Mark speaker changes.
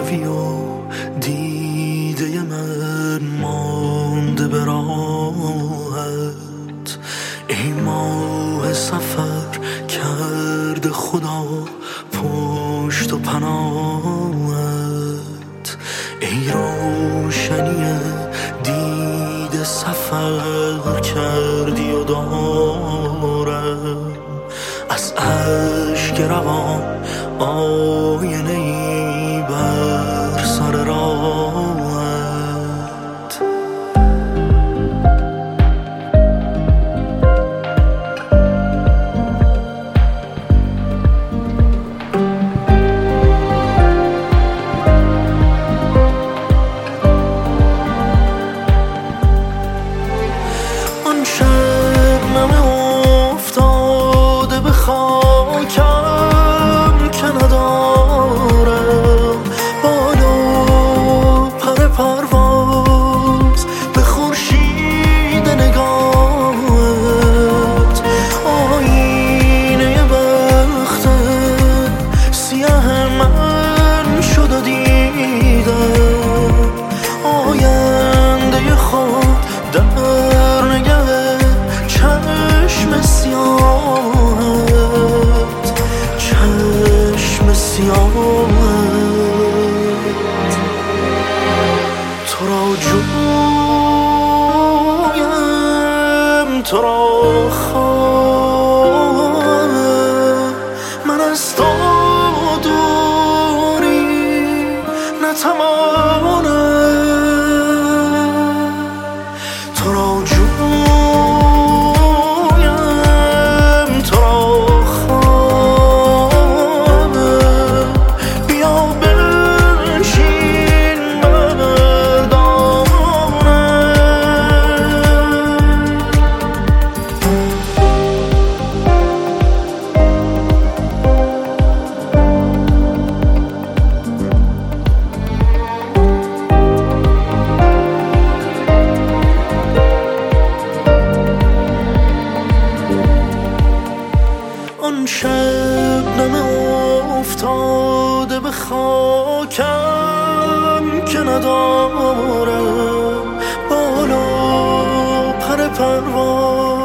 Speaker 1: روی و دیده من مانده به راهت. ای ماه سفر کرده خدا پشت و پناهت. ای روشنی دیده سفر کردی و دارم از اشک روان آینه ای بر سر راهت. آن شبنم افتاده به خاکم که ندارم بال و پر پرواز به خورشید نگاهت. آینه بخت سیاه من شد و دیدم آینده خود در چشم سیاهت، چشم سیاهت. تو را جویم، تو را خواهم، من از تو دوری نتوانم. تو را آن شبنم افتاده به خاکم که ندارم بال و پر پرواز